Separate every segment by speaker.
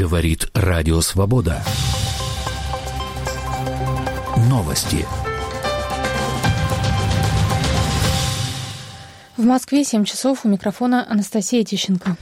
Speaker 1: Говорит Радио Свобода. Новости.
Speaker 2: В Москве 7 часов, у микрофона Анастасия Тищенко.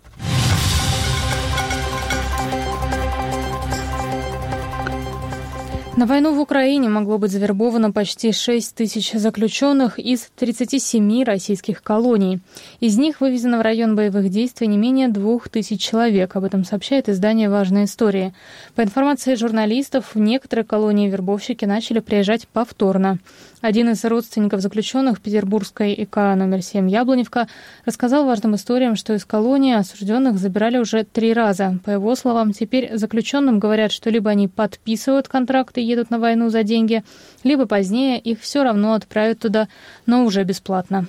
Speaker 2: На войну в Украине могло быть завербовано почти 6 тысяч заключенных из 37 российских колоний. Из них вывезено в район боевых действий не менее 2000 человек. Об этом сообщает издание «Важные истории». По информации журналистов, в некоторые колонии вербовщики начали приезжать повторно. Один из родственников заключенных Петербургской ИК номер 7 Яблоневка рассказал «Важным историям», что из колонии осужденных забирали уже 3 раза. По его словам, теперь заключенным говорят, что либо они подписывают контракт и едут на войну за деньги, либо позднее их все равно отправят туда, но уже бесплатно.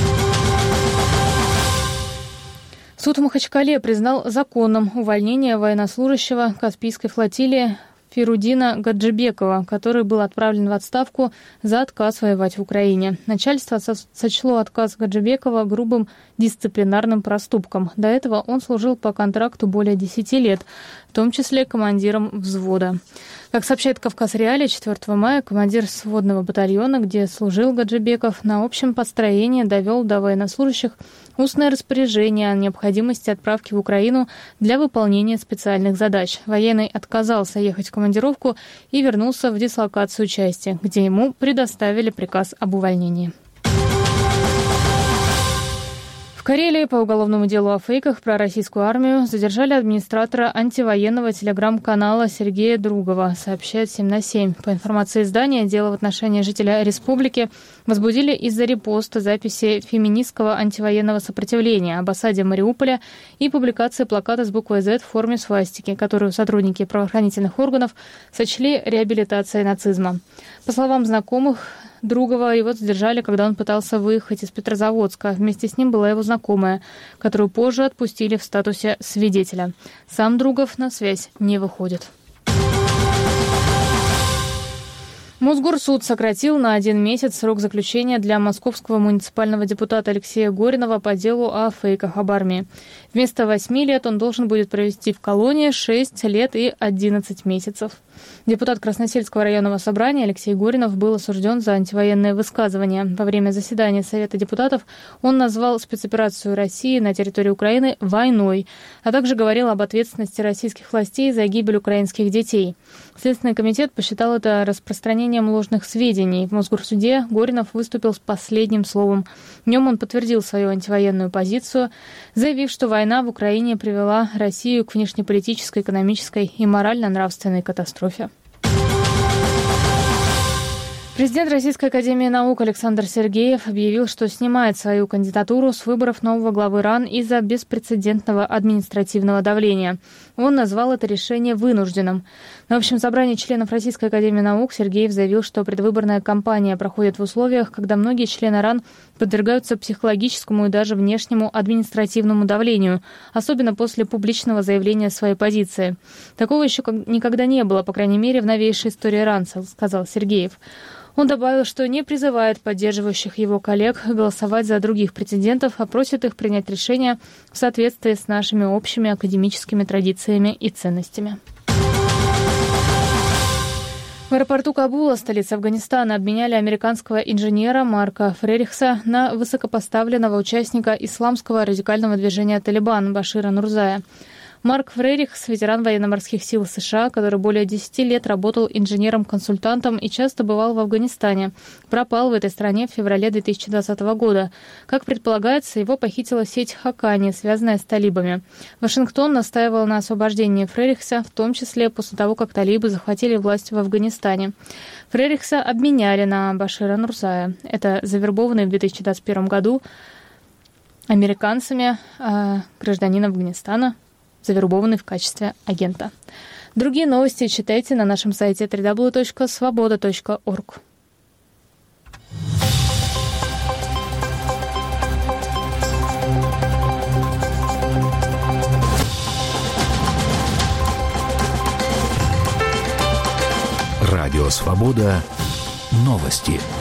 Speaker 2: Суд в Махачкале признал законным увольнение военнослужащего Каспийской флотилии Фирудина Гаджибекова, который был отправлен в отставку за отказ воевать в Украине. Начальство сочло отказ Гаджибекова грубым дисциплинарным проступком. До этого он служил по контракту более 10 лет, в том числе командиром взвода. Как сообщает «Кавказ Реалии», 4 мая командир сводного батальона, где служил Гаджибеков, на общем построении довел до военнослужащих устное распоряжение о необходимости отправки в Украину для выполнения специальных задач. Военный отказался ехать в командировку и вернулся в дислокацию части, где ему предоставили приказ об увольнении. В Карелии по уголовному делу о фейках про российскую армию задержали администратора антивоенного телеграм-канала Сергея Другова, сообщает 7 на 7. По информации издания, дело в отношении жителя республики возбудили из-за репоста записи феминистского антивоенного сопротивления об осаде Мариуполя и публикации плаката с буквой «Z» в форме свастики, которую сотрудники правоохранительных органов сочли реабилитацией нацизма. По словам знакомых Другова, его задержали, когда он пытался выехать из Петрозаводска. Вместе с ним была его знакомая, которую позже отпустили в статусе свидетеля. Сам Другов на связь не выходит. Мосгорсуд сократил на 1 месяц срок заключения для московского муниципального депутата Алексея Горинова по делу о фейках об армии. Вместо 8 лет он должен будет провести в колонии 6 лет и 11 месяцев. Депутат Красносельского районного собрания Алексей Горинов был осужден за антивоенные высказывания. Во время заседания Совета депутатов он назвал спецоперацию России на территории Украины войной, а также говорил об ответственности российских властей за гибель украинских детей. Следственный комитет посчитал это распространением ложных сведений. В Мосгорсуде Горинов выступил с последним словом. В нем он подтвердил свою антивоенную позицию, заявив, что война в Украине привела Россию к внешнеполитической, экономической и морально-нравственной катастрофе. Президент Российской академии наук Александр Сергеев объявил, что снимает свою кандидатуру с выборов нового главы РАН из-за беспрецедентного административного давления. Он назвал это решение вынужденным. На общем собрании членов Российской академии наук Сергеев заявил, что предвыборная кампания проходит в условиях, когда многие члены РАН подвергаются психологическому и даже внешнему административному давлению, особенно после публичного заявления своей позиции. Такого еще никогда не было, по крайней мере, в новейшей истории РАН, сказал Сергеев. Он добавил, что не призывает поддерживающих его коллег голосовать за других претендентов, а просит их принять решение в соответствии с нашими общими академическими традициями и ценностями. В аэропорту Кабула, столице Афганистана, обменяли американского инженера Марка Фрерихса на высокопоставленного участника исламского радикального движения «Талибан» Башира Нурзая. Марк Фрерихс – ветеран военно-морских сил США, который более 10 лет работал инженером-консультантом и часто бывал в Афганистане. Пропал в этой стране в феврале 2020 года. Как предполагается, его похитила сеть Хакани, связанная с талибами. Вашингтон настаивал на освобождении Фрерихса, в том числе после того, как талибы захватили власть в Афганистане. Фрерихса обменяли на Башира Нурзая. Это завербованный в 2021 году американцами гражданин Афганистана, завербованный в качестве агента. Другие новости читайте на нашем сайте www.svoboda.org.
Speaker 1: Радио «Свобода». Новости.